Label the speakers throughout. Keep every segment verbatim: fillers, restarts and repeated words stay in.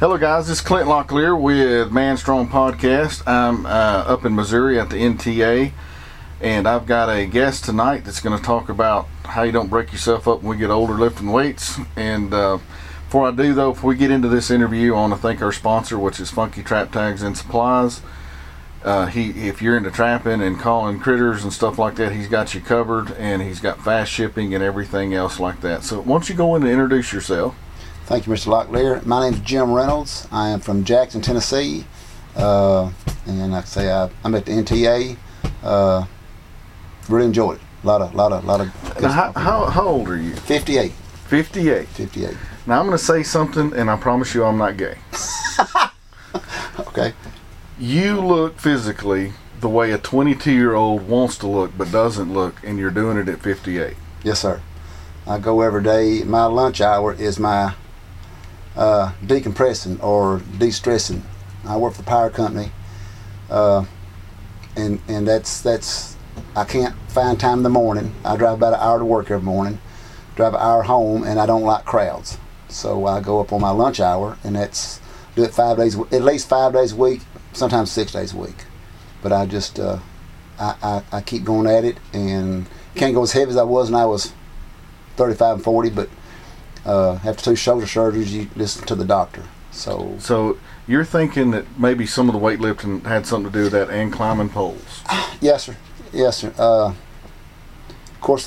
Speaker 1: Hello guys, this is Clint Locklear with Man Strong Podcast. I'm uh, up in Missouri at the N T A, and I've got a guest tonight that's going to talk about how you don't break yourself up when we get older lifting weights. And uh, before I do though, before we get into this interview, I want to thank our sponsor, which is Funky Trap Tags and Supplies. Uh, he, if you're into trapping and calling critters and stuff like that, he's got you covered, and he's got fast shipping and everything else like that. So why don't you go in and introduce yourself?
Speaker 2: Thank you, Mister Locklear. My name is Jim Reynolds. I am from Jackson, Tennessee, uh, and like I say, I, I'm at the N T A. Uh, really enjoyed it. A lot of, lot of, lot of.
Speaker 1: Now, how, how, how old are you?
Speaker 2: fifty-eight.
Speaker 1: fifty-eight.
Speaker 2: fifty-eight.
Speaker 1: Now I'm going to say something, and I promise you I'm not gay.
Speaker 2: Okay.
Speaker 1: You look physically the way a twenty-two-year-old wants to look but doesn't look, and you're doing it at fifty-eight.
Speaker 2: Yes, sir. I go every day. My lunch hour is my uh, decompressing or de-stressing. I work for a power company, uh, and and that's that's. I can't find time in the morning. I drive about an hour to work every morning, drive an hour home, and I don't like crowds. So I go up on my lunch hour, and that's do it five days, at least five days a week, sometimes six days a week. But I just uh, I, I I keep going at it, and can't go as heavy as I was when I was thirty-five and forty. But uh, after two shoulder surgeries, you listen to the doctor. So
Speaker 1: So you're thinking that maybe some of the weightlifting had something to do with that and climbing poles?
Speaker 2: yes, sir. Yes, sir. Uh, of course,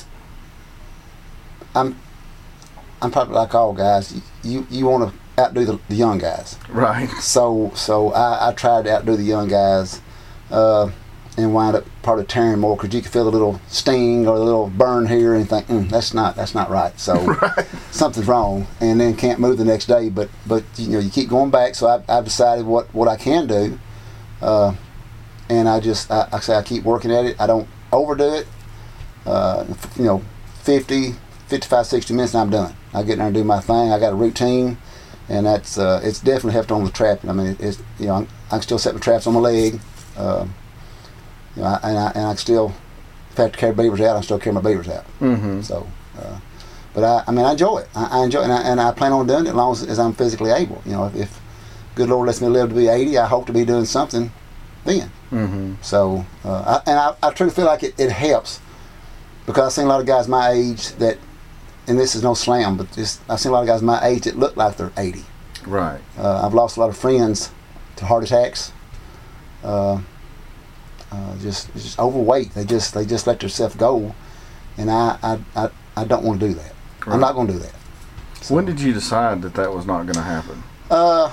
Speaker 2: I'm I'm probably like all guys. You you, you want to outdo the, the young guys,
Speaker 1: Right.
Speaker 2: so so I, I tried to outdo the young guys, uh, and wind up probably tearing more because you can feel a little sting or a little burn here and think mm, that's not that's not right. So
Speaker 1: Right.
Speaker 2: something's wrong, and then can't move the next day. But but you know you keep going back. So I, I've decided what what I can do. Uh, And I just, I, I say I keep working at it. I don't overdo it. Uh, you know, fifty, fifty-five, sixty minutes and I'm done. I get in there and do my thing. I got a routine, and that's, uh, it's definitely helped on the trapping. I mean, it, it's, you know, I'm, I can still set my traps on my leg. Uh, you know, I, and, I, and I can still, if I have to carry beavers out, I still carry my beavers out.
Speaker 1: Mm-hmm.
Speaker 2: So, uh, but I, I mean, I enjoy it. I, I enjoy it, and I, and I plan on doing it as long as, as I'm physically able. You know, if, if good Lord lets me live to be eighty, I hope to be doing something then.
Speaker 1: Mm-hmm.
Speaker 2: So, uh, I, and I, I truly feel like it, it helps because I've seen a lot of guys my age that, and this is no slam, but just, I've seen a lot of guys my age that look like they're eighty.
Speaker 1: Right.
Speaker 2: Uh, I've lost a lot of friends to heart attacks. Uh, uh, just just overweight. They just they just let themselves go, and I I, I, I don't want to do that.
Speaker 1: Right.
Speaker 2: I'm not going to do that. So,
Speaker 1: When did you decide that that was not going to happen?
Speaker 2: Uh,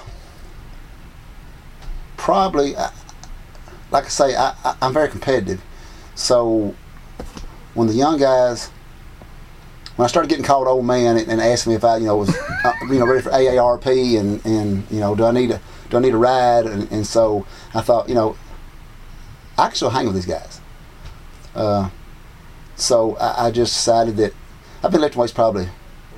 Speaker 2: probably. I, Like I say, I, I, I'm very competitive. So when the young guys, when I started getting called old man and, and asked me if I, you know, was, uh, you know, ready for A A R P and, and you know, do I need a do I need a ride? And, and so I thought, you know, I can still hang with these guys. Uh, so I, I just decided that I've been lifting weights probably.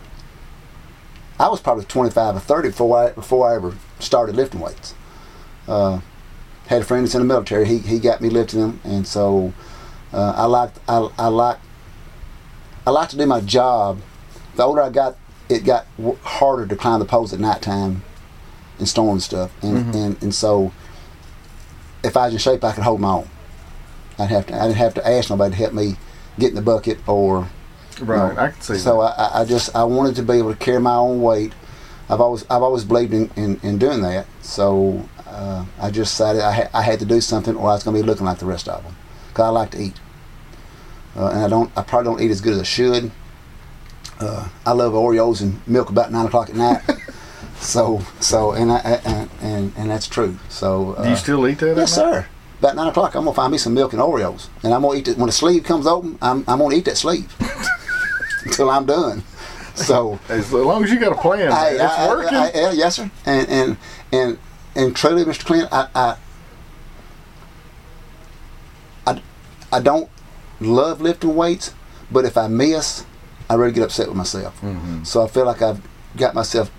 Speaker 2: I was probably twenty-five or thirty before I before I ever started lifting weights. Uh, Had a friend that's in the military. He he got me lifting them, and so uh, I like I I like I like to do my job. The older I got, it got w- harder to climb the poles at nighttime and storm and stuff. And,
Speaker 1: Mm-hmm.
Speaker 2: and and so if I was in shape, I could hold my own. I'd have to I didn't have to ask nobody to help me get in the bucket or.
Speaker 1: Right.
Speaker 2: You know,
Speaker 1: I can see
Speaker 2: so
Speaker 1: that.
Speaker 2: I I just I wanted to be able to carry my own weight. I've always I've always believed in, in, in doing that. So. Uh, I just decided I, ha- I had to do something, or I was going to be looking like the rest of them. Cause I like to eat, uh, and I don't. I probably don't eat as good as I should. Uh, I love Oreos and milk about nine o'clock at night. so, so, and I, and, and and that's true. So, uh,
Speaker 1: Do you still eat that?
Speaker 2: yes,
Speaker 1: at night?
Speaker 2: sir. About nine o'clock, I'm gonna find me some milk and Oreos, and I'm gonna eat it when the sleeve comes open. I'm I'm gonna eat that sleeve until I'm done. So,
Speaker 1: As long as you got a plan,
Speaker 2: I,
Speaker 1: it's
Speaker 2: I,
Speaker 1: working.
Speaker 2: I, I, yeah, yes, sir. And and and and truly, Mister Clint, I, I I I don't love lifting weights, but if I miss, I really get upset with myself.
Speaker 1: Mm-hmm.
Speaker 2: So I feel like I've got myself.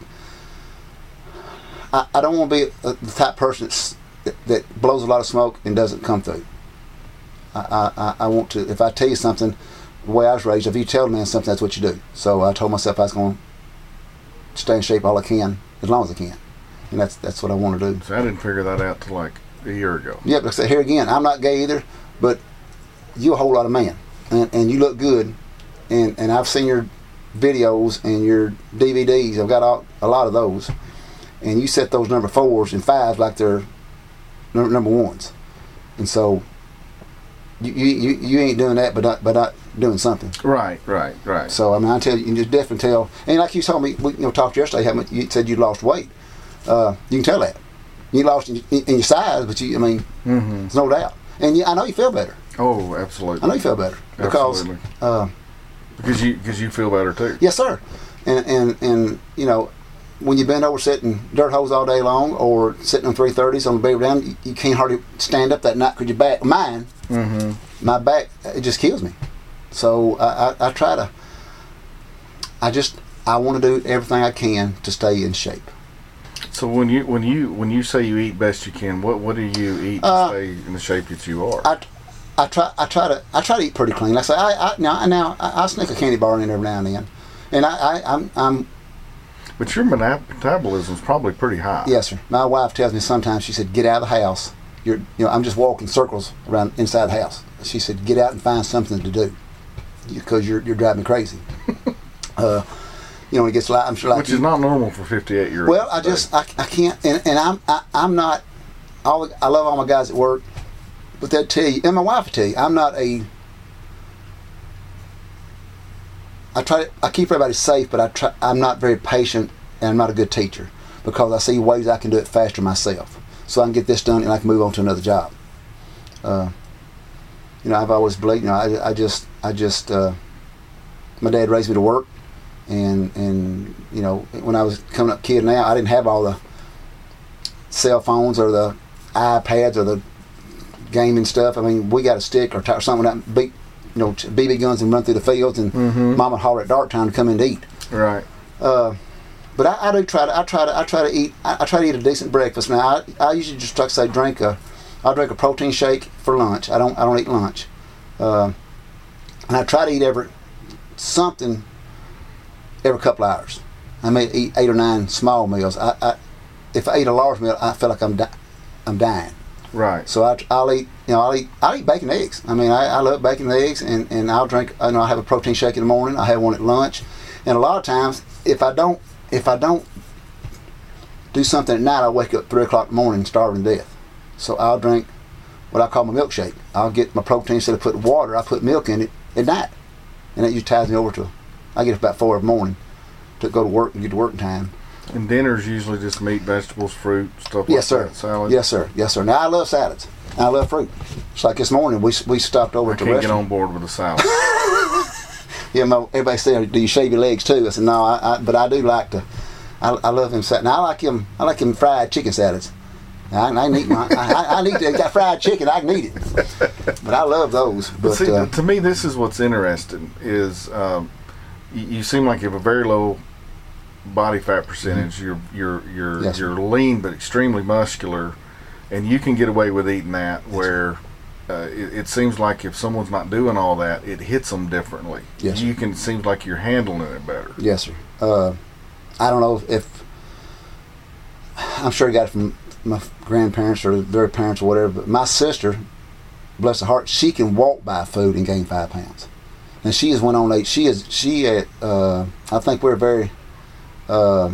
Speaker 2: I, I don't want to be a, the type of person that's, that, that blows a lot of smoke and doesn't come through. I, I, I want to. If I tell you something, the way I was raised, if you tell a man something, that's what you do. So I told myself I was going to stay in shape all I can, as long as I can. and that's that's what I want to do.
Speaker 1: So I didn't figure that out till like a year ago.
Speaker 2: Yeah, but here again, I'm not gay either, but you a whole lot of man, and and you look good, and and I've seen your videos and your D V Ds. I've got all, a lot of those, and you set those number fours and fives like they're number, number ones, and so you you you ain't doing that, but not but not doing something.
Speaker 1: Right, right, right.
Speaker 2: So I mean, I tell you, you can just definitely tell. And like you told me, we you know talked yesterday. How much you said you lost weight. Uh, you can tell that you lost in, in, in your size, but you I mean,
Speaker 1: mm-hmm.
Speaker 2: there's no doubt. And you, I know you feel better.
Speaker 1: Oh, absolutely.
Speaker 2: I know you feel better because
Speaker 1: absolutely.
Speaker 2: Uh,
Speaker 1: because you because you feel better too.
Speaker 2: Yes, sir. And and and you know, when you bend over sitting dirt holes all day long, or sitting on three thirties on the baby down, you, you can't hardly stand up that night because your back, mine,
Speaker 1: mm-hmm.
Speaker 2: my back, it just kills me. So I, I, I try to. I just I want to do everything I can to stay in shape.
Speaker 1: So when you when you when you say you eat best you can, what what do you eat to
Speaker 2: uh,
Speaker 1: stay in the shape that you are?
Speaker 2: I, I try I try to I try to eat pretty clean. Like I say I, I now now I, I sneak a candy bar in every now and then, and I, I I'm I'm.
Speaker 1: But your metabolism is probably pretty high.
Speaker 2: Yes, sir. My wife tells me sometimes, she said, "Get out of the house. You're you know I'm just walking circles around inside the house." She said, "Get out and find something to do, because you're you're driving me crazy." uh, You know, when it gets light, I'm sure like
Speaker 1: which is
Speaker 2: you,
Speaker 1: not normal for fifty-eight year olds.
Speaker 2: Well, I just I, I can't, and, and I'm I, I'm not. All I love all my guys at work, but they'll tell you, and my wife will tell you, I'm not a. I try. I keep everybody safe, but I try. I'm not very patient, and I'm not a good teacher because I see ways I can do it faster myself, so I can get this done and I can move on to another job. Uh, you know, I've always believed. You know, I, I just I just. Uh, my dad raised me to work. And and you know, when I was coming up kid now, I didn't have all the cell phones or the iPads or the gaming stuff. I mean, we got a stick or, t- or something that beat, you know, B B guns and run through the fields, and
Speaker 1: mm-hmm.
Speaker 2: Mama would holler at dark time to come in to eat.
Speaker 1: Right.
Speaker 2: Uh, but I, I do try to I try to I try to eat I, I try to eat a decent breakfast. Now I, I usually just like I say drink a I drink a protein shake for lunch. I don't I don't eat lunch, uh, and I try to eat every something. Every couple of hours, I may eat eight or nine small meals. I, I if I eat a large meal, I feel like I'm di- I'm dying.
Speaker 1: Right.
Speaker 2: So I, I'll eat, you know, I'll eat, I'll eat bacon and eggs. I mean, I, I love bacon and eggs, and, and I'll drink. I know I have a protein shake in the morning. I have one at lunch, and a lot of times, if I don't, if I don't do something at night, I'll wake up three o'clock in the morning starving to death. So I'll drink what I call my milkshake. I'll get my protein instead of putting water. I put milk in it at night, and that usually ties me over to. I get up about four in the morning to go to work and get to work in time.
Speaker 1: And dinner's usually just meat, vegetables, fruit, stuff like
Speaker 2: yes, sir.
Speaker 1: that. Salad.
Speaker 2: Yes, sir. Yes, sir. Now I love salads. I love fruit. It's like this morning we we stopped over
Speaker 1: I
Speaker 2: at the
Speaker 1: can't
Speaker 2: restaurant.
Speaker 1: get on board with a salad.
Speaker 2: Yeah, my, everybody said, "Do you shave your legs too?" I said, "No, I, I, but I do like to. I, I love him salad. Now I like him. I like him fried chicken salads. I, I can eat my. I, I need to got fried chicken. I can eat it. But I love those. But,
Speaker 1: but see,
Speaker 2: uh,
Speaker 1: to me, this is what's interesting. Is um, you, you seem like you have a very low body fat percentage. Mm-hmm. You're you're you're
Speaker 2: yes,
Speaker 1: you're lean but extremely muscular, and you can get away with eating that. Yes, where uh, it, it seems like if someone's not doing all that, it hits them differently.
Speaker 2: Yes,
Speaker 1: you
Speaker 2: sir.
Speaker 1: can. It seems like you're handling it better.
Speaker 2: Yes, sir. Uh, I don't know if, if I'm sure I got it from my grandparents or their parents or whatever, but my sister, bless her heart, she can walk by food and gain five pounds. And she has went on eight. She is she at uh, I think we're very uh,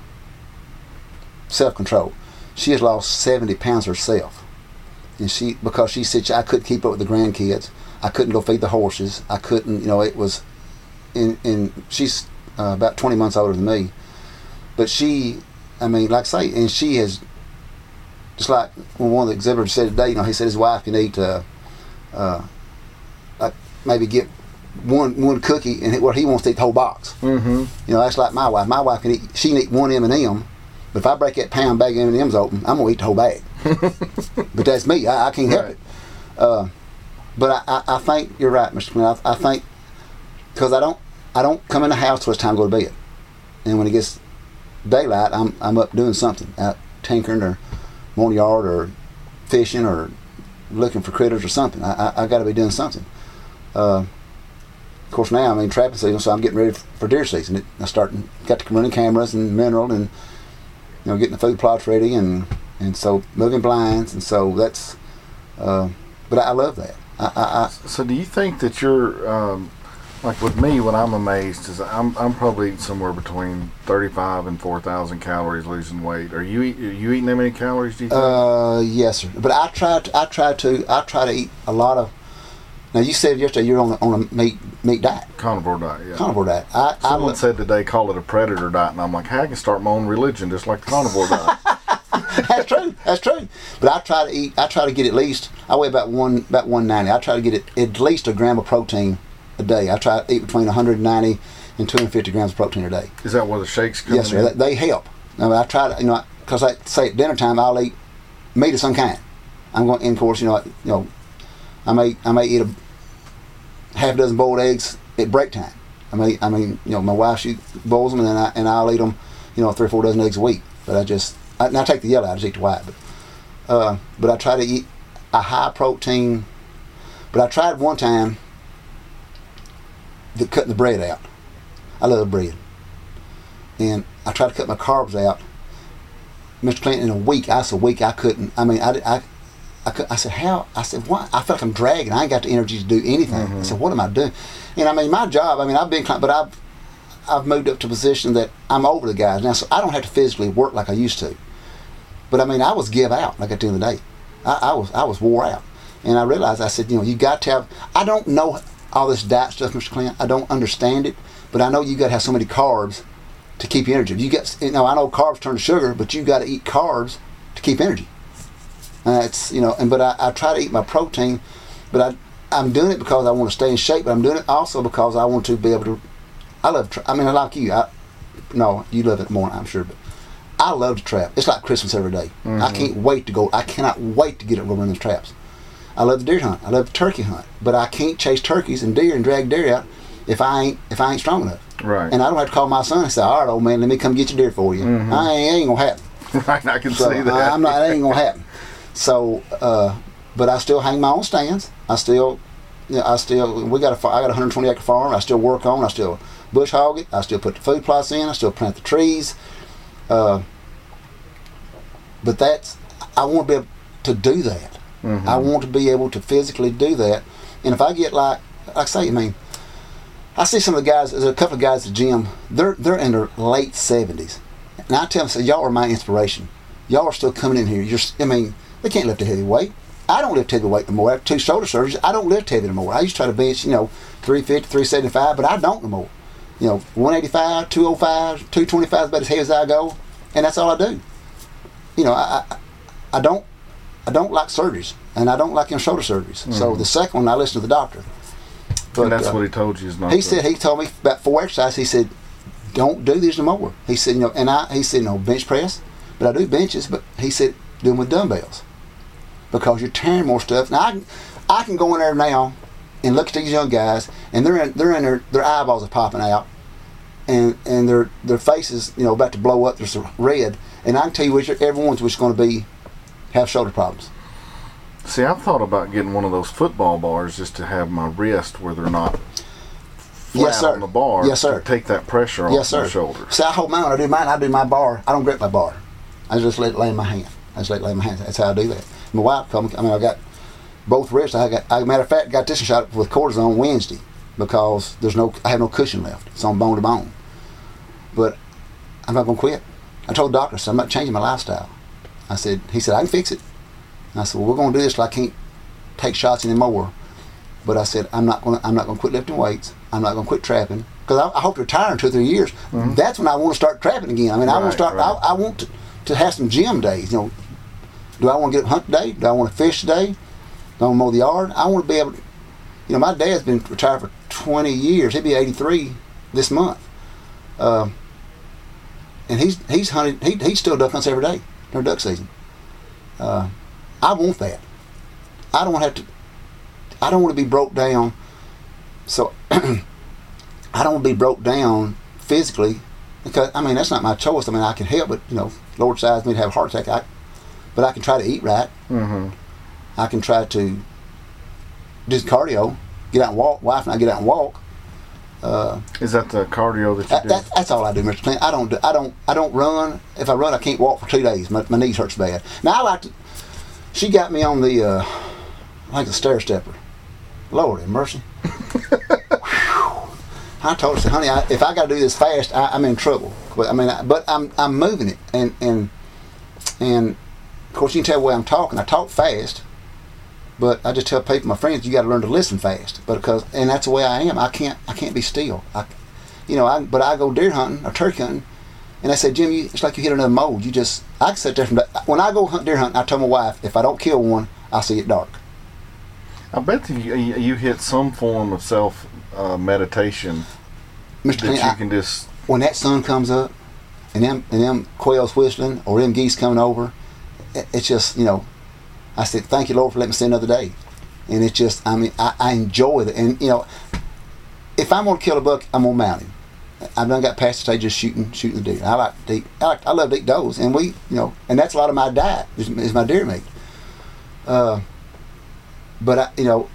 Speaker 2: self-controlled. She has lost seventy pounds herself, and she because she said I couldn't keep up with the grandkids. I couldn't go feed the horses. I couldn't, you know, it was. In in she's uh, about twenty months older than me, but she, I mean, like I say, and she has. Just like when one of the exhibitors said today, you know, he said his wife can eat, uh, uh, like maybe get one one cookie, and what he wants to eat the whole box.
Speaker 1: Mm-hmm.
Speaker 2: You know, that's like my wife. My wife can eat. She can eat one M and M, but if I break that pound bag of M and M's open, I'm gonna eat the whole bag. But that's me. I, I can't help
Speaker 1: right.
Speaker 2: it. Uh, but I, I, I think you're right, Mister Smith. I, I think because I don't I don't come in the house till it's time to go to bed, and when it gets daylight, I'm I'm up doing something, out tinkering or mowing the yard or fishing or looking for critters or something. I I, I got to be doing something. Uh, of course, now I'm in trapping season, so I'm getting ready for deer season. It, I start got the running cameras and mineral, and you know, getting the food plots ready, and and so moving blinds, and so that's. Uh, but I, I love that. I, I, I,
Speaker 1: so do you think that you're um, like with me? What I'm amazed is I'm I'm probably eating somewhere between thirty-five and four thousand calories losing weight. Are you eat, are you eating that many calories? Do you think?
Speaker 2: Uh, yes, sir. But I try to I try to I try to eat a lot of. Now you said yesterday you're on a, on a meat meat diet.
Speaker 1: Carnivore diet, yeah.
Speaker 2: Carnivore diet. I,
Speaker 1: Someone
Speaker 2: I,
Speaker 1: said today call it a predator diet, and I'm like, hey, I can start my own religion just like the carnivore diet.
Speaker 2: That's true. That's true. But I try to eat. I try to get at least. I weigh about one about one ninety. I try to get it, at least a gram of protein a day. I try to eat between one hundred ninety and two hundred fifty grams of protein a day.
Speaker 1: Is that where the shakes come
Speaker 2: Yes, sir.
Speaker 1: in?
Speaker 2: They, they help. I mean, I try to, you know, because I say at dinner time I'll eat meat of some kind. I'm going, and of course, you know, you know, I may I may eat a half a dozen boiled eggs at break time. I mean, I mean, you know, my wife, she boils them, and then I, and I'll eat them, you know, three or four dozen eggs a week. But I just, I, and I take the yellow out, I just eat the white. But, uh, but I try to eat a high protein. But I tried one time the, cutting the bread out. I love bread, and I tried to cut my carbs out. Mister Clinton, in a week, I said a week I couldn't. I mean, I, I, I, could, I said how? I said why? I feel like I'm dragging. I ain't got the energy to do anything.
Speaker 1: Mm-hmm.
Speaker 2: I said what am I doing? And I mean, my job. I mean, I've been, but I've, I've moved up to a position that I'm over the guys now, so I don't have to physically work like I used to. But I mean, I was give out like at the end of the day. I, I was, I was wore out, and I realized I said, you know, you got to have. I don't know all this diet stuff, Mister Clinton. I don't understand it, but I know you got to have so many carbs to keep your energy. You get, you know, I know carbs turn to sugar, but you got to eat carbs to keep energy. Uh, it's, you know, and but I, I try to eat my protein, but I I'm doing it because I want to stay in shape, but I'm doing it also because I want to be able to. I love. Tra- I mean, I like you. I no, you love it more, I'm sure, but I love to trap. It's like Christmas every day. Mm-hmm. I can't wait to go. I cannot wait to get it and go run those traps. I love the deer hunt. I love the turkey hunt, but I can't chase turkeys and deer and drag deer out if I ain't if I ain't strong enough.
Speaker 1: Right.
Speaker 2: And I don't have to call my son and say, all right, old man, let me come get your deer for you.
Speaker 1: Mm-hmm.
Speaker 2: I ain't, ain't gonna happen.
Speaker 1: Right, I can
Speaker 2: so
Speaker 1: see that.
Speaker 2: I, I'm not. It ain't gonna happen. So, uh, but I still hang my own stands. I still, you know, I still. We got a. I got a one hundred twenty acre farm. I still work on. I still bush hog it. I still put the food plots in. I still plant the trees. Uh, but that's. I want to be able to do that. Mm-hmm. I want to be able to physically do that. And if I get like, like I say, I mean. I see some of the guys. There's a couple of guys at the gym. They're they're in their late seventies, and I tell them, "Say, y'all are my inspiration. Y'all are still coming in here. You're, I mean, they can't lift a heavy weight. I don't lift heavy weight no more. After two shoulder surgeries, I don't lift heavy no more. I used to try to bench, you know, three fifty, three seventy-five, but I don't no more. You know, one eighty-five, two oh five, two twenty-five is about as heavy as I go, and that's all I do. You know, I I, I don't I don't like surgeries, and I don't like them shoulder surgeries. Mm-hmm. So the second one, I listen to the doctor.
Speaker 1: But, and that's uh, what he told you is not.
Speaker 2: He said he told me about four exercises. He said, "Don't do these no more." He said, "You know," and I he said, "No bench press, but I do benches." But he said, "Do them with dumbbells because you're tearing more stuff." Now I can, I can go in there now and look at these young guys, and they're in they're in their their eyeballs are popping out, and and their their faces, you know, about to blow up. They're red, and I can tell you which everyone's which going to be have shoulder problems.
Speaker 1: See, I've thought about getting one of those football bars just to have my wrist where they're not flat
Speaker 2: yes, sir.
Speaker 1: on the bar.
Speaker 2: Yes, sir.
Speaker 1: To take that pressure off
Speaker 2: yes, sir.
Speaker 1: my shoulder.
Speaker 2: See, I hold mine. When I do mine, I do my bar. I don't grip my bar. I just let it lay in my hand. I just let it lay in my hand. That's how I do that. My wife told me, I mean, I got both wrists. I got, I, matter of fact, got this shot with cortisone Wednesday because there's no, I have no cushion left. It's on bone to bone. But I'm not going to quit. I told the doctor, I said, I'm not changing my lifestyle. I said, he said, I can fix it. And I said, well, we're going to do this till I can't take shots anymore. But I said, I'm not going to I'm not going to quit lifting weights. I'm not going to quit trapping. Because I, I hope to retire in two or three years. Mm-hmm. That's when I want to start trapping again. I mean, right, I want to start, right. I, I want to, to have some gym days. You know, do I want to get up hunt today? Do I want to fish today? Do I want to mow the yard? I want to be able to, you know, my dad's been retired for twenty years. He'll be eighty-three this month. Uh, and he's he's hunted, he, he still duck hunts every day during duck season. Uh, I want that. I don't have to. I don't want to be broke down. So I don't want to be broke down physically because I mean that's not my choice. I mean I can help, but you know, Lord decides me to have a heart attack. I, but I can try to eat right.
Speaker 1: Mm-hmm.
Speaker 2: I can try to do cardio, get out and walk. Wife and I get out and walk. Uh,
Speaker 1: Is that the cardio that you
Speaker 2: that,
Speaker 1: do?
Speaker 2: that, that's all I do, Mister Clint. I don't do, I don't I don't run. If I run, I can't walk for two days. My, my knees hurts bad. Now I like to. She got me on the uh, like a stair stepper. Lord have mercy. I told her, I said, honey, I, if I got to do this fast, I, I'm in trouble. But I mean, I, but I'm I'm moving it, and and and of course you can tell the way I'm talking. I talk fast, but I just tell people, my friends, you got to learn to listen fast. But because and that's the way I am. I can't I can't be still. I, you know, I but I go deer hunting or turkey hunting, and they say, Jim, you, it's like you hit another mold. You just I can sit there from when I go hunt deer hunting. I tell my wife, if I don't kill one, I see it dark.
Speaker 1: I bet that you, you hit some form of self uh, meditation
Speaker 2: Mister
Speaker 1: that
Speaker 2: Clint,
Speaker 1: you
Speaker 2: I,
Speaker 1: can just.
Speaker 2: when that sun comes up, and them and them quails whistling or them geese coming over, it, it's just, you know, I said, thank you, Lord, for letting me see another day. And it's just, I mean, I, I enjoy it. And you know, if I'm gonna kill a buck, I'm gonna mount him. I've done got past the stage of shooting, shooting the deer. I like to eat, I, like, I love to eat does, and we, you know, and that's a lot of my diet is, is my deer meat. Uh, but I, you know,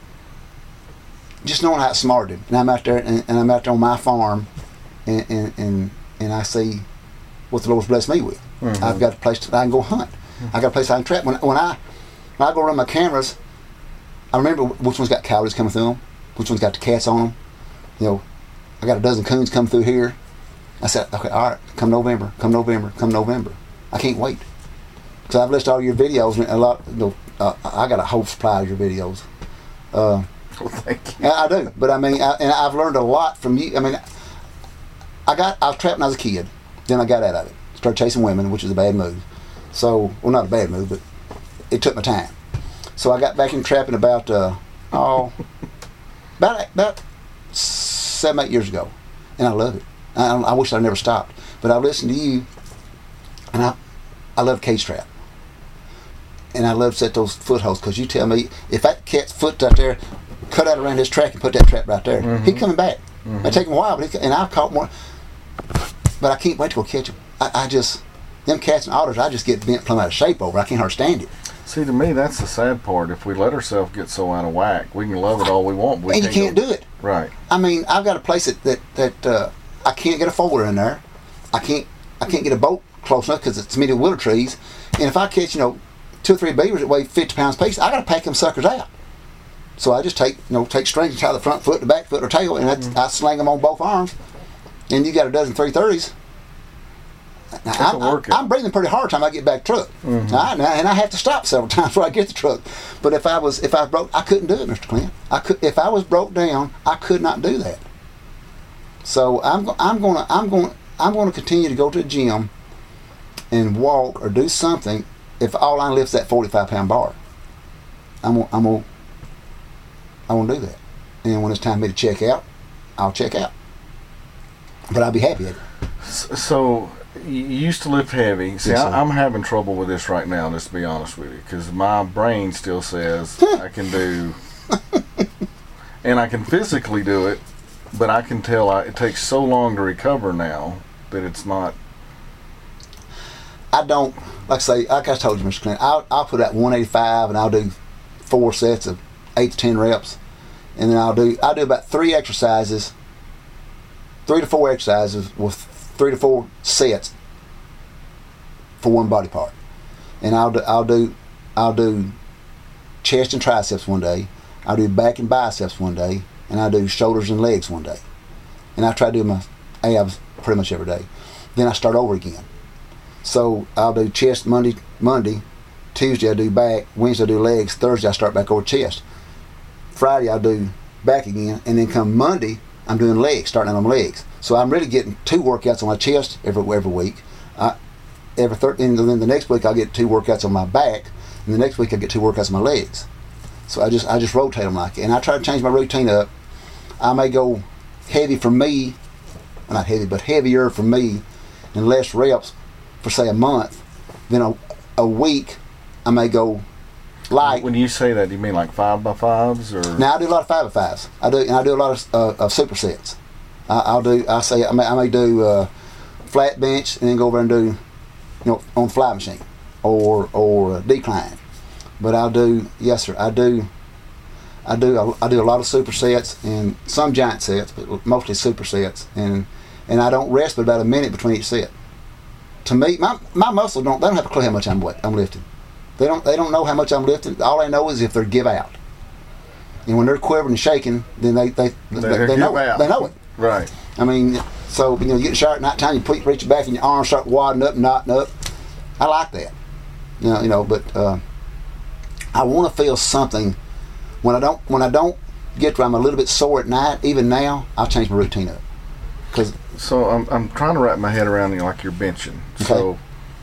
Speaker 2: just knowing how it's smarted, and I'm out there, and, and I'm out there on my farm, and and and, and I see what the Lord's blessed me with. Mm-hmm. I've got a place that I can go hunt. Mm-hmm. I got a place I can trap. When when I when I go run my cameras, I remember which one's got coyotes coming through them, which one's got the cats on them. You know, I got a dozen coons come through here. I said, okay, all right, come November, come November, come November. I can't wait. Because I've listened to all your videos, and a lot, you know, uh, I got a whole supply of your videos. Uh,
Speaker 1: well, thank you.
Speaker 2: I, I do, but I mean, I, and I've learned a lot from you. I mean, I got, I was trapped when I was a kid. Then I got out of it. Started chasing women, which is a bad move. So, well, not a bad move, but it took my time. So I got back in trapping about, uh, oh, about, about seven, eight years ago. And I love it. I, I wish I'd never stopped. But I listened to you, and I, I love cage trap. And I love to set those footholds, because you tell me, if that cat's foot out there, cut out around his track and put that trap right there, mm-hmm. He's coming back. Mm-hmm. It take him a while, but he, and I've caught more. But I can't wait to go catch him. I, I just, them cats and otters, I just get bent plumb out of shape over. I can't hardly stand it.
Speaker 1: See, to me, that's the sad part. If we let ourselves get so out of whack, we can love it all we want. But we
Speaker 2: and
Speaker 1: can't
Speaker 2: you can't
Speaker 1: go,
Speaker 2: do it.
Speaker 1: Right.
Speaker 2: I mean, I've got a place that that, that uh, I can't get a folder in there. I can't I can't get a boat close enough because it's me to willow trees. And if I catch, you know, two or three beavers that weigh fifty pounds a piece, I got to pack them suckers out. So I just take, you know, take strings and tie the front foot, the back foot, or tail, and mm-hmm. I sling them on both arms. And you got a dozen three thirties. Now, I'm, I'm, I'm breathing pretty hard time I get back to the truck, mm-hmm. I, and I have to stop several times before I get the truck. But if I was, if I broke, I couldn't do it, Mister Clint. I could, if I was broke down, I could not do that. So I'm, I'm gonna, I'm going, I'm going to continue to go to the gym and walk or do something. If all I lift is that forty-five pound bar, I'm, gonna, I'm gonna, I won't do that. And when it's time for me to check out, I'll check out. But I'll be happy at it.
Speaker 1: So. You used to lift heavy. See,
Speaker 2: yes,
Speaker 1: I, I'm having trouble with this right now, just to be honest with you, because my brain still says I can do, and I can physically do it, but I can tell I, it takes so long to recover now that it's not.
Speaker 2: I don't, like I say, like I told you, Mister Clint, I'll, I'll put out one eighty-five and I'll do four sets of eight to ten reps, and then I'll do, I'll do about three exercises, three to four exercises with three to four sets for one body part, and I'll do, I'll do I'll do chest and triceps one day, I'll do back and biceps one day, and I'll do shoulders and legs one day, and I try to do my abs pretty much every day. Then I start over again. So I'll do chest Monday, Monday, Tuesday I do back, Wednesday I do legs, Thursday I start back over chest, Friday I'll do back again, and then come Monday I'm doing legs, starting on legs. So I'm really getting two workouts on my chest every every week. I, every thir- and then the next week I'll get two workouts on my back, and the next week I get two workouts on my legs. So I just I just rotate them like it, and I try to change my routine up. I may go heavy for me, well, not heavy, but heavier for me, and less reps for say a month. Then a, a week I may go light.
Speaker 1: When you say that, do you mean like five by fives or?
Speaker 2: Now I do a lot of five by fives. I do, and I do a lot of, uh, of supersets. I, I'll do. I say I may, I may do uh, flat bench and then go over and do, you know, on the fly machine or or uh, decline. But I'll do yes sir. I do. I do I do a lot of supersets and some giant sets, but mostly supersets, and and I don't rest but about a minute between each set. To me, my my muscles don't they don't have a clue how much I'm I'm lifting. They don't they don't know how much I'm lifting. All they know is if they give out. And when they're quivering and shaking, then they they they, they, they know it. They know it.
Speaker 1: Right.
Speaker 2: I mean, so you know, you get in the shower at night time, you put, reach back and your arms start wadding up and knotting up. I like that. You know, you know, but uh, I want to feel something. When I don't, when I don't get where I'm a little bit sore at night, even now, I'll change my routine up. Cause
Speaker 1: so I'm I'm trying to wrap my head around, you know, like you're benching. Okay. So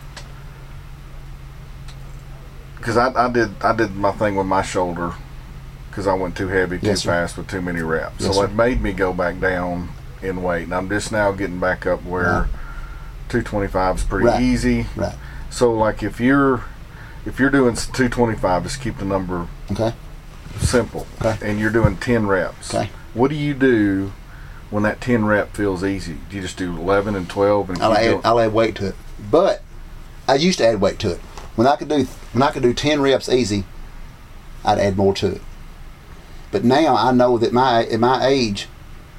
Speaker 1: because I, I did I did my thing with my shoulder because I went too heavy, too
Speaker 2: yes,
Speaker 1: fast with too many reps.
Speaker 2: Yes,
Speaker 1: so
Speaker 2: sir.
Speaker 1: it made me go back down in weight, and I'm just now getting back up where
Speaker 2: right.
Speaker 1: two twenty-five is pretty
Speaker 2: right.
Speaker 1: easy.
Speaker 2: Right.
Speaker 1: So like if you're if you're doing two twenty-five, just keep the number
Speaker 2: okay.
Speaker 1: simple,
Speaker 2: okay.
Speaker 1: and you're doing ten reps.
Speaker 2: Okay.
Speaker 1: What do you do when that ten rep feels easy? Do you just do eleven and twelve and
Speaker 2: I'll
Speaker 1: keep
Speaker 2: add,
Speaker 1: going?
Speaker 2: I'll add weight to it. But I used to add weight to it. When I could do when I could do ten reps easy, I'd add more to it. But now I know that my at my age,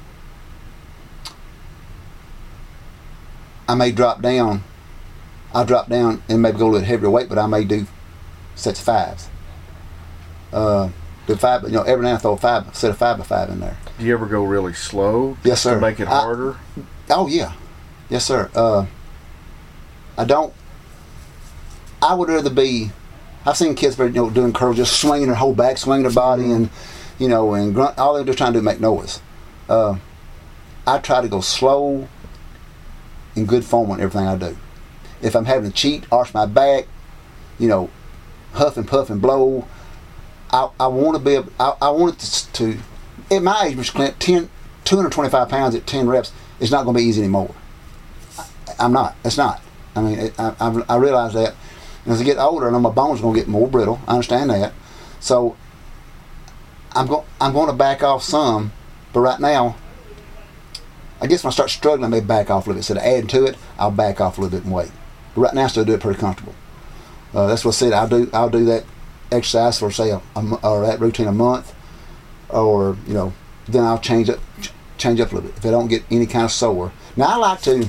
Speaker 2: I may drop down. I'll drop down and maybe go a little heavier weight, but I may do sets of fives. Uh, do five, you know, every now and then I throw a five, set of five by five in there.
Speaker 1: Do you ever go really slow?
Speaker 2: Yes, sir.
Speaker 1: To make it
Speaker 2: I,
Speaker 1: harder?
Speaker 2: Oh yeah, yes, sir. Uh, I don't. I would rather be. I've seen kids, you know, doing curls, just swinging their whole back, swinging their body,
Speaker 1: Mm-hmm.
Speaker 2: and you know, and grunt. All they're just trying to do is make noise. Uh, I try to go slow and good form on everything I do. If I'm having to cheat, arch my back, you know, huff and puff and blow, I, I want to be able, I, I want it to, to, at my age, Mister Clint, ten, two hundred twenty-five pounds at ten reps is not going to be easy anymore. I, I'm not. It's not. I mean, it, I, I, I realize that. And as I get older, I know my bones are going to get more brittle. I understand that. So I'm going, I'm going to back off some, but right now, I guess when I start struggling, I may back off a little bit. Instead of adding to it, I'll back off a little bit in weight. But right now, I still do it pretty comfortable. Uh, that's what I said. I'll do. I'll do that exercise for say a, a or that routine a month, or you know, then I'll change it, ch- change up a little bit if I don't get any kind of sore. Now I like to.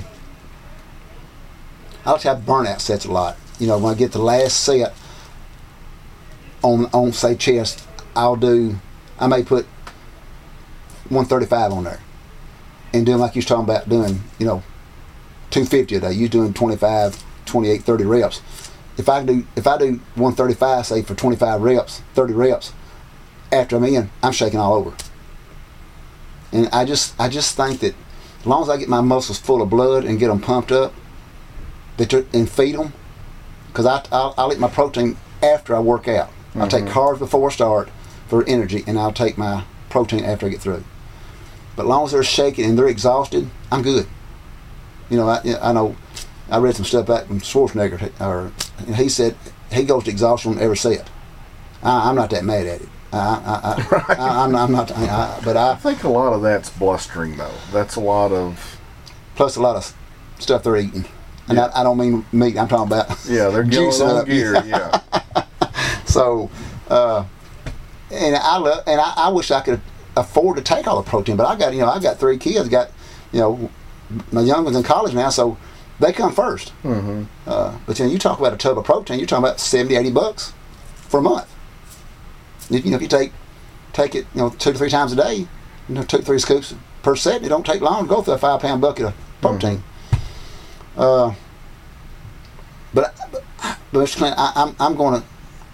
Speaker 2: I like to have burnout sets a lot. You know, when I get the last set on on say chest, I'll do. I may put one thirty-five on there, and doing like you was talking about doing. You know, two fifty a day. You doing twenty-five, twenty-eight, thirty reps. If I do if I do one thirty-five, say for twenty-five reps, thirty reps, after I'm in, I'm shaking all over. And I just I just think that as long as I get my muscles full of blood and get them pumped up, that and feed them, because I I'll, I'll eat my protein after I work out. Mm-hmm. I'll take carbs before I start for energy, and I'll take my protein after I get through. But as long as they're shaking and they're exhausted, I'm good. You know, I I know. I read some stuff back from Schwarzenegger, or and he said he goes to exhaustion on every set. I, I'm not that mad at it. I, I, I,
Speaker 1: right.
Speaker 2: I, I'm, I'm not, I, but I,
Speaker 1: I think a lot of that's blustering, though. That's a lot of
Speaker 2: plus a lot of stuff they're eating, and yeah. I, I don't mean meat. I'm talking about
Speaker 1: yeah, they're
Speaker 2: juicing
Speaker 1: on
Speaker 2: up.
Speaker 1: gear. Yeah.
Speaker 2: So, uh, and I love, and I, I wish I could afford to take all the protein, but I got you know I got three kids. Got you know my young one's in college now, so. They come first.
Speaker 1: Mm-hmm.
Speaker 2: Uh, but you know, you talk about a tub of protein, you're talking about seventy, eighty bucks for a month. If, you know, if you take take it, you know, two to three times a day, you know, two to three scoops per set, it don't take long to go through a five pound bucket of protein. Mm-hmm. Uh, but but, but Mister Clint, I, I'm I'm going to.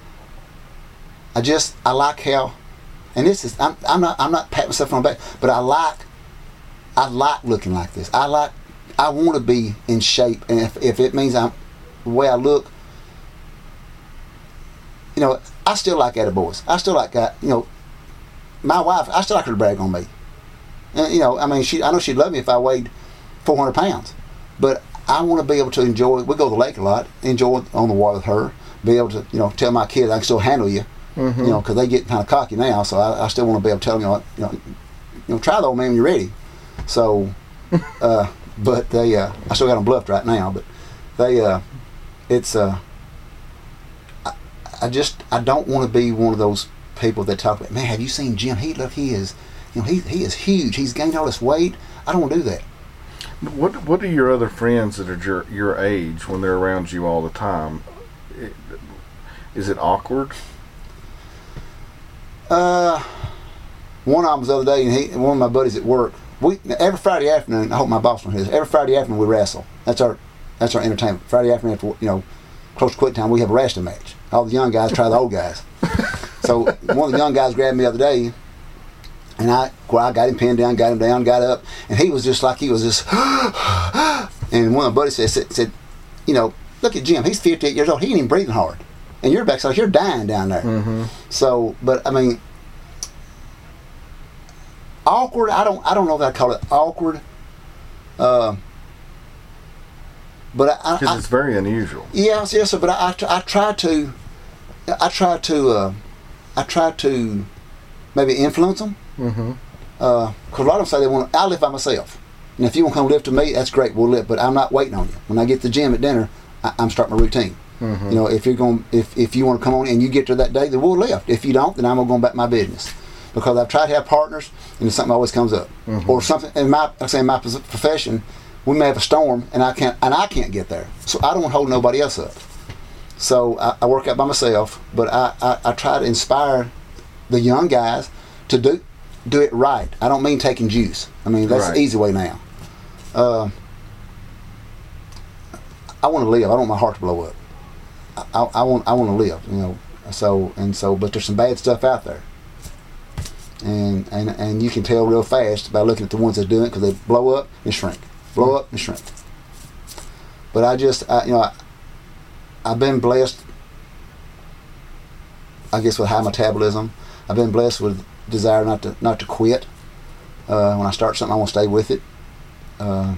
Speaker 2: I just I like how, and this is I'm I'm not I'm not patting myself on the back, but I like I like looking like this. I like. I want to be in shape, and if, if it means I'm the way I look, you know, I still like attaboys. I still like, uh, you know, my wife. I still like her to brag on me. And, you know, I mean, she. I know she'd love me if I weighed four hundred pounds, but I want to be able to enjoy. We go to the lake a lot, enjoy on the water with her. Be able to, you know, tell my kids I can still handle you. Mm-hmm. You know, because they get kind of cocky now, so I, I still want to be able to tell them, you know, you know, you know, try the old man when you're ready. So. uh But they, uh, I still got them bluffed right now. But they, uh, it's, uh, I, I just, I don't want to be one of those people that talk about, man, have you seen Jim? He look, he is, you know, he he is huge. He's gained all this weight. I don't want to do that.
Speaker 1: What What are your other friends that are your your age when they're around you all the time? It, is it awkward?
Speaker 2: Uh, one of them was the other day, and he, one of my buddies at work. We every Friday afternoon. I hope my boss don't hear this. Every Friday afternoon we wrestle. That's our that's our entertainment. Friday afternoon after you know, close to quit time, we have a wrestling match. All the young guys try the old guys. So one of the young guys grabbed me the other day, and I well, I got him pinned down, got him down, got up, and he was just like he was just. And one of my buddies said, said, said, you know, look at Jim. He's fifty-eight years old. He ain't even breathing hard, and you're back, so you're dying down there.
Speaker 1: Mm-hmm.
Speaker 2: So, but I mean. Awkward. I don't. I don't know if I'd call it awkward. Uh, but I.
Speaker 1: Because
Speaker 2: I,
Speaker 1: it's very unusual.
Speaker 2: Yes, yes. But I, I, I try to. I try to. Uh, I try to maybe influence them.
Speaker 1: Mm-hmm.
Speaker 2: Because uh, a lot of them say they want. I live by myself, and if you want to come lift with me, that's great. We'll lift. But I'm not waiting on you. When I get to the gym at dinner, I, I'm starting my routine. Mm-hmm. You know, if you're going, if if you want to come on and you get to that day, then we'll lift. If you don't, then I'm gonna go back to my business. Because I've tried to have partners, and something always comes up, mm-hmm. or something. In my, I say in my profession, we may have a storm, and I can't, and I can't get there. So I don't want to hold nobody else up. So I, I work out by myself, but I, I, I try to inspire the young guys to do do it right. I don't mean taking juice. I mean that's
Speaker 1: right.
Speaker 2: the easy way now. Uh, I want to live. I don't want my heart to blow up. I, I, I want I want to live. You know. So and so, but there's some bad stuff out there. And, and and you can tell real fast by looking at the ones that do it because they blow up and shrink, blow up and shrink. But I just, I, you know, I, I've been blessed, I guess, with high metabolism. I've been blessed with desire not to not to quit. Uh, when I start something, I want to stay with it. Uh,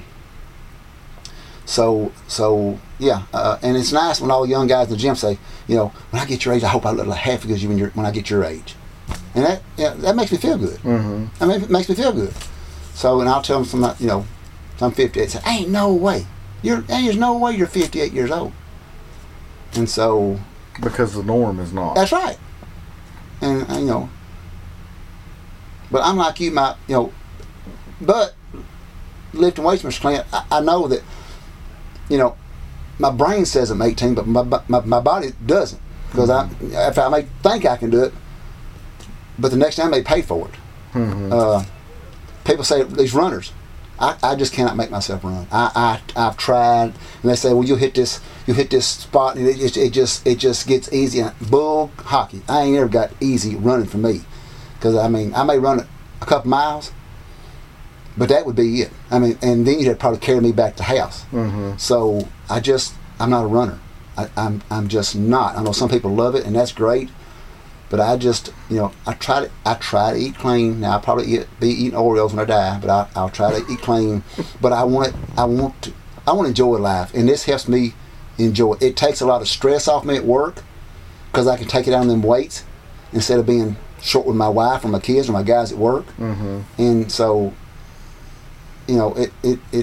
Speaker 2: so so yeah, uh, and it's nice when all the young guys in the gym say, you know, when I get your age, I hope I look like half as good as you when, you're, when I get your age. And that yeah, that makes me feel good.
Speaker 1: Mm-hmm.
Speaker 2: I mean, it makes me feel good. So, and I'll tell them from that, you know, I'm fifty-eight. Say, ain't no way. You're there's no way you're fifty-eight years old. And so,
Speaker 1: because the norm is not.
Speaker 2: That's right. And, and you know, but I'm like you, my you know, but lifting weights, Mister Clint, I, I know that, you know, my brain says I'm eighteen, but my my, my body doesn't because mm-hmm. I if I may think I can do it. But the next time they pay for it. Mm-hmm. Uh, people say these runners, I, I just cannot make myself run. I, I I've tried, and they say, well, you hit this, you hit this spot, and it, it, it just it just gets easy. And bull hockey. I ain't ever got easy running for me, because I mean I may run a couple miles, but that would be it. I mean, and then you'd probably carry me back to the house. Mm-hmm. So I just I'm not a runner. I, I'm I'm just not. I know some people love it, and that's great. But I just, you know, I try to, I try to eat clean. Now I'll probably eat, be eating Oreos when I die, but I, I'll try to eat clean. But I want, I want to, I want to enjoy life, and this helps me enjoy it. It takes a lot of stress off me at work because I can take it out on them weights instead of being short with my wife or my kids or my guys at work. Mm-hmm. And so, you know, it, it, it,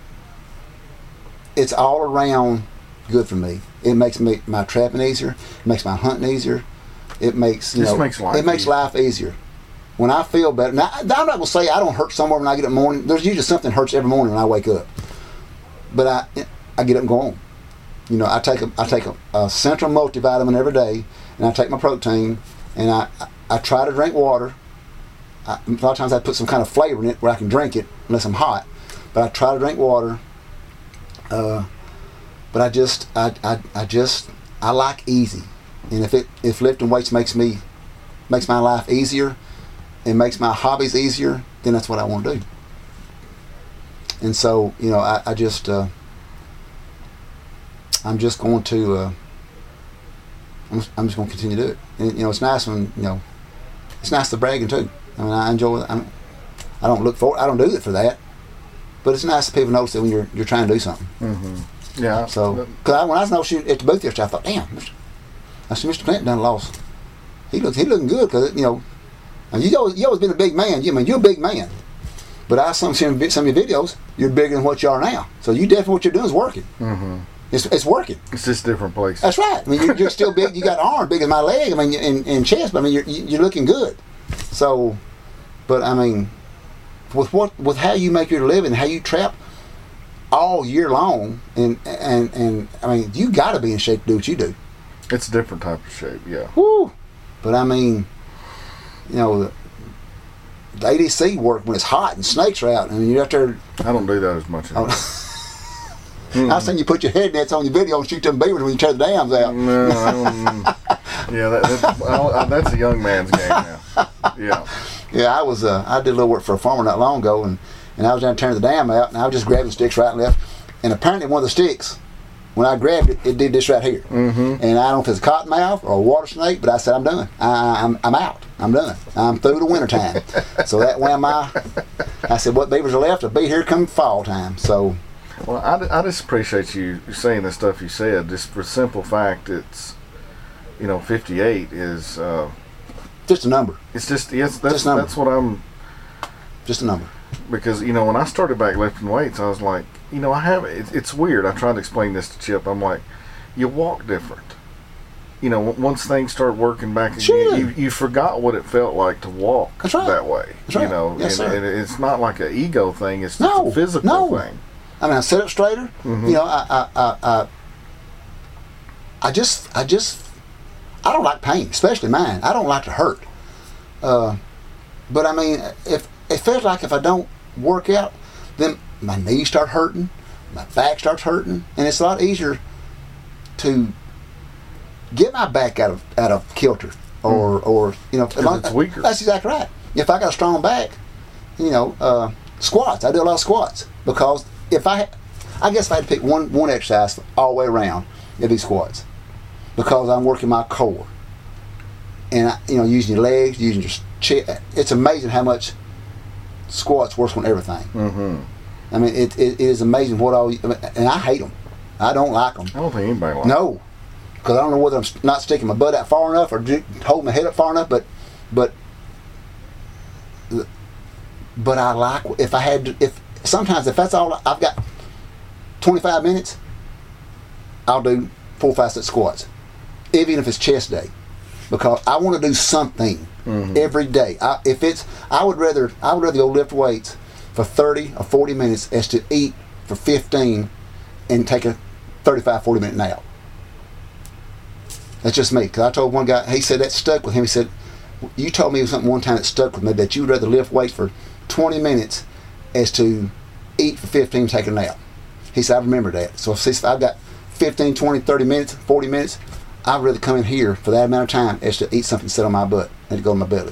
Speaker 2: it's all around good for me. It makes me my trapping easier. It makes my hunting easier. It makes you
Speaker 1: Just
Speaker 2: know.
Speaker 1: Makes life
Speaker 2: it makes
Speaker 1: easier.
Speaker 2: life easier. When I feel better, now I'm not gonna say I don't hurt somewhere when I get up in the morning. There's usually something hurts every morning when I wake up. But I, I get up and go on. You know, I take a I take a, a Central multivitamin every day, and I take my protein, and I I, I try to drink water. I, a lot of times I put some kind of flavor in it where I can drink it unless I'm hot. But I try to drink water. Uh, but I just I, I I just I like easy. And if it if lifting weights makes me makes my life easier and makes my hobbies easier, then that's what I want to do. And so, you know, I, I just uh, I'm just going to uh, I'm, I'm just going to continue to do it. And you know, it's nice when you know it's nice to bragging too. I mean, I enjoy it. I'm, I don't look for it. I don't do it for that. But it's nice that people notice that when you're you're trying to do something.
Speaker 1: Mm-hmm. Yeah.
Speaker 2: So, because I, when I was noticing at the booth yesterday, I thought, damn. Mister I said, Mister Clinton done lost. He looks, he looking good because you know, you always, you always been a big man. You I mean you're a big man, but I some some some of your videos, you're bigger than what you are now. So you definitely what you're doing is working.
Speaker 1: Mm-hmm.
Speaker 2: It's it's working.
Speaker 1: It's just different places.
Speaker 2: That's right. I mean, you're, you're still big. You got arms big as my leg. I mean, in, in chest. But I mean, you're you're looking good. So, but I mean, with what with how you make your living, how you trap all year long, and and and I mean, you got to be in shape to do what you do.
Speaker 1: It's a different type of shape, yeah.
Speaker 2: Woo! But I mean, you know, the, the A D C work when it's hot and snakes are out, and you're out there.
Speaker 1: I don't do that as much anymore.
Speaker 2: Mm. I've seen you put your head nets on your video and shoot them beavers when you tear the dams out.
Speaker 1: No, I don't, yeah, that, that's, I, that's a young man's game now. Yeah.
Speaker 2: Yeah, I was. Uh, I did a little work for a farmer not long ago, and, and I was down tearing the dam out, and I was just grabbing sticks right and left, and apparently one of the sticks, when I grabbed it, it did this right here.
Speaker 1: Mm-hmm.
Speaker 2: And I don't know if it's a cottonmouth or a water snake, but I said I'm done. I, I'm I'm out. I'm done. I'm through the winter time. So that way my, I said what beavers are left will be here come fall time. So.
Speaker 1: Well, I, I just appreciate you saying the stuff you said. Just for the simple fact, it's, you know, fifty-eight is. Uh,
Speaker 2: just a number.
Speaker 1: It's just yes, that's that's what I'm.
Speaker 2: Just a number.
Speaker 1: Because you know, when I started back lifting weights, I was like, you know, I have it, it's weird. I tried to explain this to Chip. I'm like, you walk different. You know, once things start working back again,
Speaker 2: sure.
Speaker 1: you you forgot what it felt like to walk
Speaker 2: That's right.
Speaker 1: that way.
Speaker 2: That's right.
Speaker 1: You know,
Speaker 2: yes,
Speaker 1: and,
Speaker 2: sir.
Speaker 1: and it's not like an ego thing. It's
Speaker 2: no,
Speaker 1: just a physical
Speaker 2: no.
Speaker 1: thing.
Speaker 2: I mean, I sit up straighter.
Speaker 1: Mm-hmm.
Speaker 2: You know, I, I, I, I, I just, I just, I don't like pain, especially mine. I don't like to hurt. Uh, but I mean, if it feels like if I don't work out, then my knees start hurting, my back starts hurting, and it's a lot easier to get my back out of out of kilter, or
Speaker 1: mm-hmm.
Speaker 2: or you know,
Speaker 1: because it's weaker.
Speaker 2: That's exactly right. If I got a strong back, you know. Uh, Squats. I do a lot of squats because if I, I guess if I had to pick one one exercise all the way around, it'd be squats, because I'm working my core, and I, you know, using your legs, using your chest. It's amazing how much squats works on everything.
Speaker 1: Mm-hmm.
Speaker 2: I mean, it, it, it is amazing what all, and I hate them. I don't like them.
Speaker 1: I don't think anybody likes
Speaker 2: them. No, because I don't know whether I'm not sticking my butt out far enough or holding my head up far enough, but but. But I like, if I had to, if sometimes if that's all I've got, twenty-five minutes, I'll do four, five, six squats, even if it's chest day, because I want to do something mm-hmm. every day. I, if it's, I would rather, I would rather go lift weights for thirty or forty minutes as to eat for fifteen and take a thirty-five, forty minute nap. That's just me. Because I told one guy, he said that stuck with him. He said, you told me something one time that stuck with me, that you would rather lift weights for twenty minutes as to eat for fifteen and take a nap. He said, I remember that. So if I've got fifteen, twenty, thirty minutes, forty minutes, I'd rather come in here for that amount of time as to eat something sit on my butt and to go in my belly.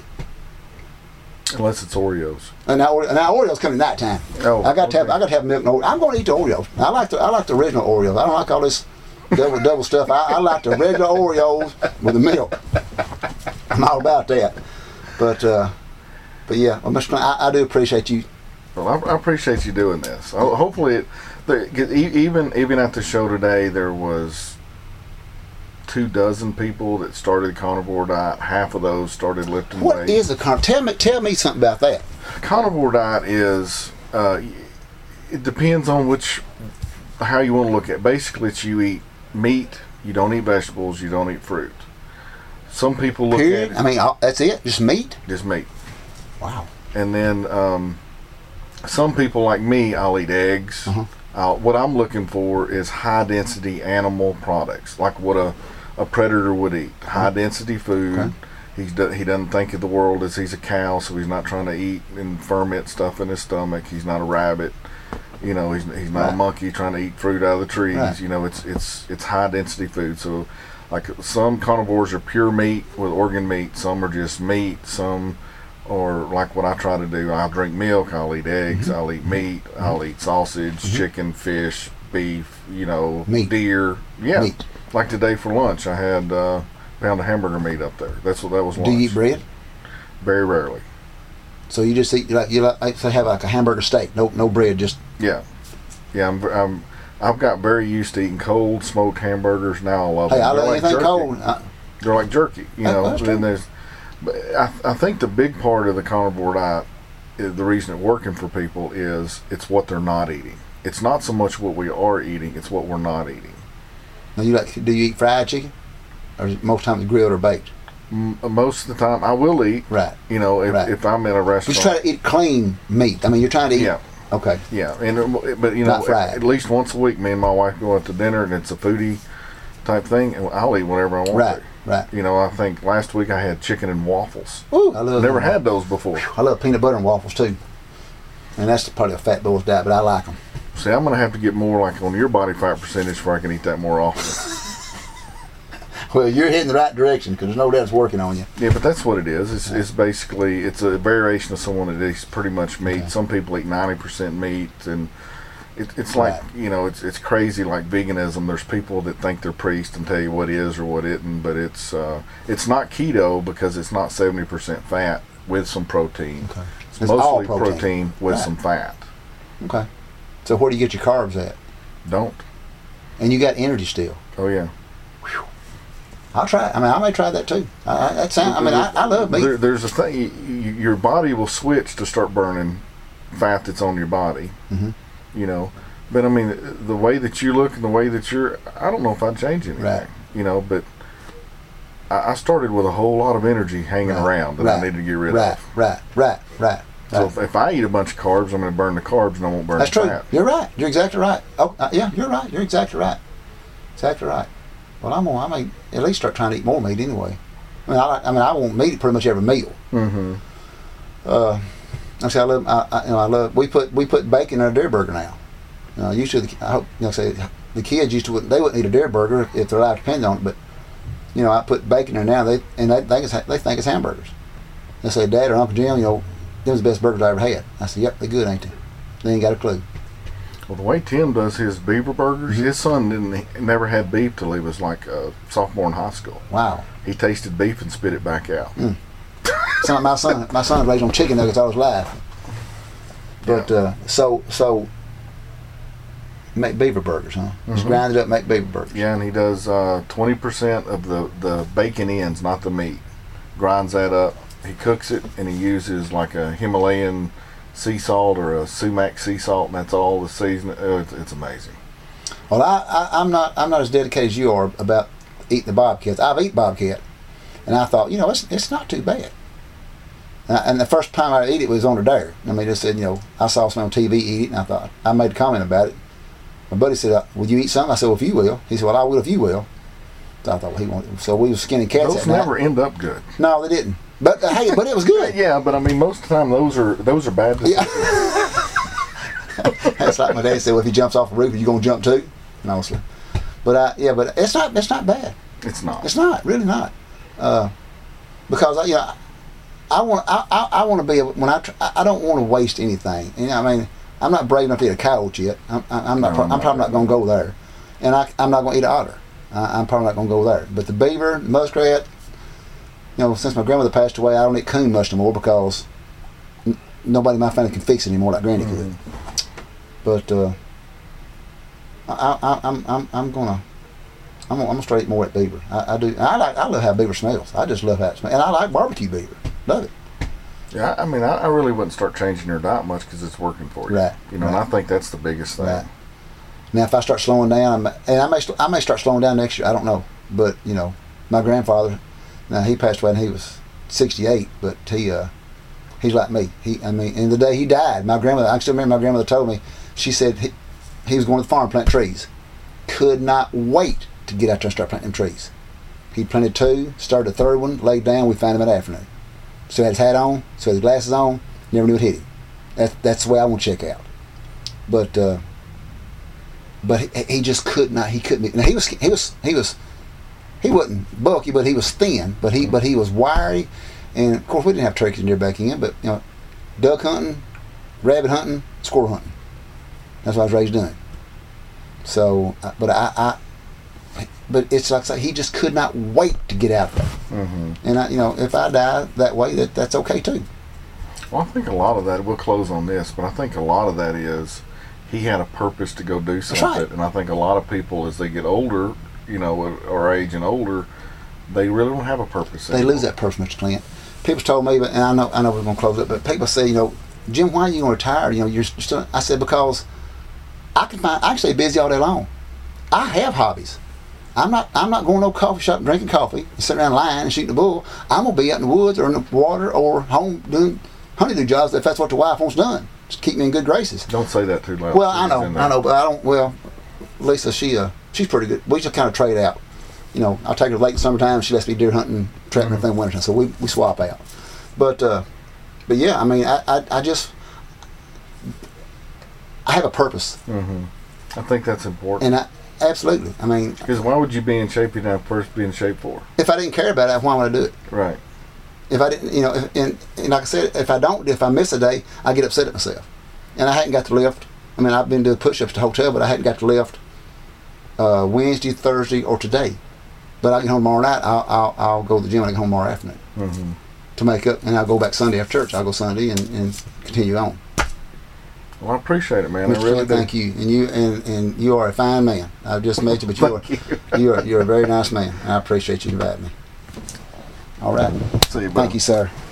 Speaker 1: Unless it's Oreos.
Speaker 2: And now, now Oreos come in that time.
Speaker 1: Oh,
Speaker 2: I got to
Speaker 1: okay.
Speaker 2: have I got to have milk and Oreos. I'm going to eat the Oreos. I like the I like the original Oreos. I don't like all this double double stuff. I, I like the regular Oreos with the milk. I'm all about that. But uh, but yeah, well, Mister I, I do appreciate you.
Speaker 1: Well, I, I appreciate you doing this. Ho- Hopefully, it, there, even even at the show today, there was two dozen people that started the carnivore diet. Half of those started lifting
Speaker 2: What
Speaker 1: weights.
Speaker 2: What is the carnivore? Tell me, tell me something about that.
Speaker 1: Carnivore diet is. Uh, it depends on which, how you want to look at it. Basically, it's you eat meat, you don't eat vegetables, you don't eat fruit. Some people look
Speaker 2: Period.
Speaker 1: at it.
Speaker 2: I mean, that's it. Just meat.
Speaker 1: Just meat.
Speaker 2: Wow.
Speaker 1: And then um, some people like me, I'll eat eggs.
Speaker 2: Uh-huh.
Speaker 1: Uh, what I'm looking for is high density animal products, like what a, a predator would eat. High density food.
Speaker 2: Okay.
Speaker 1: He's do, he doesn't think of the world as he's a cow, so he's not trying to eat and ferment stuff in his stomach. He's not a rabbit. You know, he's he's not
Speaker 2: Right.
Speaker 1: a monkey trying to eat fruit out of the trees.
Speaker 2: Right.
Speaker 1: You know, it's it's it's high density food. So, like some carnivores are pure meat with organ meat. Some are just meat. Some or like what I try to do. I'll drink milk. I'll eat eggs.
Speaker 2: Mm-hmm.
Speaker 1: I'll eat meat. Mm-hmm. I'll eat sausage, mm-hmm. chicken, fish, beef. You know,
Speaker 2: meat.
Speaker 1: deer. Yeah.
Speaker 2: Meat.
Speaker 1: Like today for lunch, I had uh, a pound of hamburger meat up there. That's what that was. Lunch.
Speaker 2: Do you eat bread?
Speaker 1: Very rarely.
Speaker 2: So you just eat, you like you like, like to have like a hamburger steak, no no bread, just
Speaker 1: yeah, yeah. I'm, I'm I've got very used to eating cold smoked hamburgers. Now I love
Speaker 2: hey,
Speaker 1: them.
Speaker 2: I
Speaker 1: They're
Speaker 2: love
Speaker 1: like
Speaker 2: anything
Speaker 1: jerky.
Speaker 2: cold. I,
Speaker 1: They're like jerky, you know.
Speaker 2: That's true.
Speaker 1: And there's, but I I think the big part of the carnivore diet, is the reason it's working for people is it's what they're not eating. It's not so much what we are eating; it's what we're not eating.
Speaker 2: Now you like? Do you eat fried chicken, or is it most times grilled or baked?
Speaker 1: M- most of the time, I will eat.
Speaker 2: Right.
Speaker 1: You know, if,
Speaker 2: Right.
Speaker 1: if I'm in a
Speaker 2: But
Speaker 1: restaurant.
Speaker 2: you try to eat clean meat. I mean, you're trying to eat.
Speaker 1: Yeah.
Speaker 2: Okay.
Speaker 1: Yeah, and uh, but you know,
Speaker 2: Not fried.
Speaker 1: at least once a week, me and my wife go out to dinner, and it's a foodie type thing, and I'll eat whatever I want
Speaker 2: Right.
Speaker 1: to.
Speaker 2: Right.
Speaker 1: You know, I think last week I had chicken and waffles.
Speaker 2: Ooh, I love.
Speaker 1: Never
Speaker 2: them.
Speaker 1: had those before.
Speaker 2: I love peanut butter and waffles too. And that's probably a fat boy's diet, but I like them.
Speaker 1: See, I'm gonna have to get more like on your body fat percentage before I can eat that more often.
Speaker 2: Well, you're heading the right direction because there's no doubt it's working on you.
Speaker 1: Yeah, but that's what it is. It's, it's basically it's a variation of someone that eats pretty much meat.
Speaker 2: Okay.
Speaker 1: Some people eat ninety percent meat, and it, it's like
Speaker 2: Right.
Speaker 1: you know, it's it's crazy like veganism. There's people that think they're priests and tell you what is or what isn't, but it's uh, it's not keto because it's not seventy percent fat with some protein.
Speaker 2: Okay.
Speaker 1: It's,
Speaker 2: It's all
Speaker 1: mostly
Speaker 2: protein.
Speaker 1: protein, with
Speaker 2: Right.
Speaker 1: some fat.
Speaker 2: Okay. So where do you get your carbs at?
Speaker 1: Don't.
Speaker 2: And you got energy still.
Speaker 1: Oh yeah.
Speaker 2: I'll try. I mean, I may try that too. I, I, that sound, I mean, I, I love meat.
Speaker 1: There, there's a thing. You, you, your body will switch to start burning fat that's on your body.
Speaker 2: Mhm.
Speaker 1: You know, but I mean, the way that you look and the way that you're, I don't know if I'd change anything.
Speaker 2: Right.
Speaker 1: You know, but I, I started with a whole lot of energy hanging
Speaker 2: Right.
Speaker 1: around that
Speaker 2: Right.
Speaker 1: I need to get rid
Speaker 2: Right,
Speaker 1: of.
Speaker 2: right, right, right.
Speaker 1: So
Speaker 2: right.
Speaker 1: if, if I eat a bunch of carbs, I'm going to burn the carbs and I won't burn
Speaker 2: That's
Speaker 1: the
Speaker 2: true.
Speaker 1: fat.
Speaker 2: You're right. You're exactly right. Oh, uh, yeah, you're right. You're exactly right. Exactly right. Well, I'm gonna, I may at least start trying to eat more meat anyway. I mean, I, like- I mean, I want meat at pretty much every meal.
Speaker 1: Mm-hmm.
Speaker 2: Uh, I say I love, I, I, you know, I love. We put we put bacon in our deer burger now. Uh, used to, the, I hope you know, say the kids used to, they wouldn't eat a deer burger if their life depended on it. But you know, I put bacon in there now. They and they think it's they think it's hamburgers. They say, Dad or Uncle Jim, you know, them was the best burgers I ever had. I said, Yep, they're good, ain't they? They ain't got a clue.
Speaker 1: Well, the way Tim does his beaver burgers,
Speaker 2: Mm-hmm.
Speaker 1: his son didn't he never had beef till he was like a sophomore in high school.
Speaker 2: Wow.
Speaker 1: He tasted beef and spit it back out.
Speaker 2: Sound like my son. My son was raised on chicken nuggets all his life. But uh, so so make beaver burgers, huh? Just
Speaker 1: Mhm.
Speaker 2: grind it up, make beaver burgers.
Speaker 1: Yeah, and he does uh, twenty percent of the, the bacon ends, not the meat. Grinds that up. He cooks it, and he uses like a Himalayan sea salt or a sumac sea salt, and that's all the season. Oh, it's, it's amazing.
Speaker 2: Well, I, I I'm not I'm not as dedicated as you are about eating the bobcats. I've eaten bobcat, and I thought, you know, it's it's not too bad. And, I, and the first time I ate it was on the dare. I mean, just said, you know, I saw someone on T V eat it, and I thought I made a comment about it. My buddy said, "Will you eat something?" I said, "Well, if you will." He said, "Well, I will if you will." So I thought, well, he wanted. So we were skinning cats.
Speaker 1: Those
Speaker 2: that night.
Speaker 1: never end up good.
Speaker 2: No, they didn't. But uh, hey, but it was good.
Speaker 1: Yeah, but I mean, most of the time those are those are bad decisions.
Speaker 2: Yeah. That's like my dad said, well, if he jumps off the roof, are you going to jump too? And honestly. But I, yeah, but it's not, it's not bad.
Speaker 1: It's not.
Speaker 2: It's not, really not. Uh, because, I, you know, I want, I, I, I want to be able, when I, tr- I I don't want to waste anything. You know, I mean, I'm not brave enough to eat a coyote yet. I'm, I'm not,
Speaker 1: No,
Speaker 2: pro-
Speaker 1: I'm
Speaker 2: I'm
Speaker 1: not
Speaker 2: probably not going to go there. And I, I'm not going to eat an otter. I, I'm probably not going to go there. But the beaver, the muskrat, you know, since my grandmother passed away, I don't eat coon much no more because n- nobody in my family can fix it anymore like Granny could.
Speaker 1: Mhm.
Speaker 2: But uh, I, I, I'm, I'm, I'm gonna, I'm gonna, I'm gonna straight eat more at beaver. I, I do. I like, I love how beaver smells. I just love how it smells, and I like barbecue beaver. Love it.
Speaker 1: Yeah, I I mean, I, I really wouldn't start changing your diet much because it's working for you.
Speaker 2: Right,
Speaker 1: You know, and I
Speaker 2: right.
Speaker 1: think that's the biggest thing.
Speaker 2: Right. Now, if I start slowing down, I'm, and I may, sl- I may start slowing down next year. I don't know, but you know, my grandfather, now he passed away and he was sixty-eight, but he, uh, he's like me. He, I mean, and the day he died, my grandmother, I still remember my grandmother told me, she said he, he was going to the farm to plant trees. Could not wait to get out there and start planting them trees. He planted two, started the third one, laid down, we found him in the afternoon. So he had his hat on, so his glasses on, never knew it hit him. That, that's the way I want to check out. But, uh, but he, he just could not, he couldn't, now he was, he was, he was, he wasn't bulky, but he was thin, but he, but he was wiry. And of course we didn't have turkeys near back in, but you know, duck hunting, rabbit hunting, squirrel hunting. That's what I was raised doing. So, uh, but I, I, but it's like I say, he just could not wait to get out there.
Speaker 1: Mm-hmm.
Speaker 2: And I, you know, if I die that way, that that's okay too.
Speaker 1: Well, I think a lot of that, we'll close on this, but I think a lot of that is he had a purpose to go do something.
Speaker 2: right.
Speaker 1: And I think a lot of people, as they get older, you know, or age and older, they really don't have a purpose
Speaker 2: They
Speaker 1: anymore.
Speaker 2: lose that purpose, Mister Clint. People told me, but and I know, I know we're going to close it, but people say, you know, Jim, why are you going to retire? You know, you're still. I said because I can find. I can stay busy all day long. I have hobbies. I'm not I'm not going to no coffee shop drinking coffee and sitting around lying and shooting the bull. I'm gonna be out in the woods or in the water or home doing honeydew jobs if that's what the wife wants done. Just keep me in good graces.
Speaker 1: Don't say that too loud.
Speaker 2: Well, I know, I know, but I don't. Well, Lisa, she uh, she's pretty good. We just kind of trade out. You know, I'll take her late in summertime. She lets me deer hunting, trapping, mm-hmm. everything wintertime. So we, we swap out. But uh, but yeah, I mean, I, I I just I have a purpose.
Speaker 1: Mm-hmm. I think that's important.
Speaker 2: And I absolutely. I mean,
Speaker 1: because why would you be in shape you don't first be in shape for?
Speaker 2: If I didn't care about it, why would I do it?
Speaker 1: Right.
Speaker 2: If I didn't, you know, if, and, and like I said, if I don't, if I miss a day, I get upset at myself. And I hadn't got to lift. I mean, I've been doing push-ups at the hotel, but I hadn't got to lift uh, Wednesday, Thursday, or today. But I get home tomorrow night. I'll I'll, I'll go to the gym when I get home tomorrow afternoon
Speaker 1: mm-hmm.
Speaker 2: to make up, and I'll go back Sunday after church. I'll go Sunday and, and continue on.
Speaker 1: Well, I appreciate it, man.
Speaker 2: Mister
Speaker 1: I really
Speaker 2: Flint, thank you, and you and, and you are a fine man. I've just met you, but you are you. you are you're a very nice man. I appreciate you inviting me. All right.
Speaker 1: See you,
Speaker 2: Thank you, sir.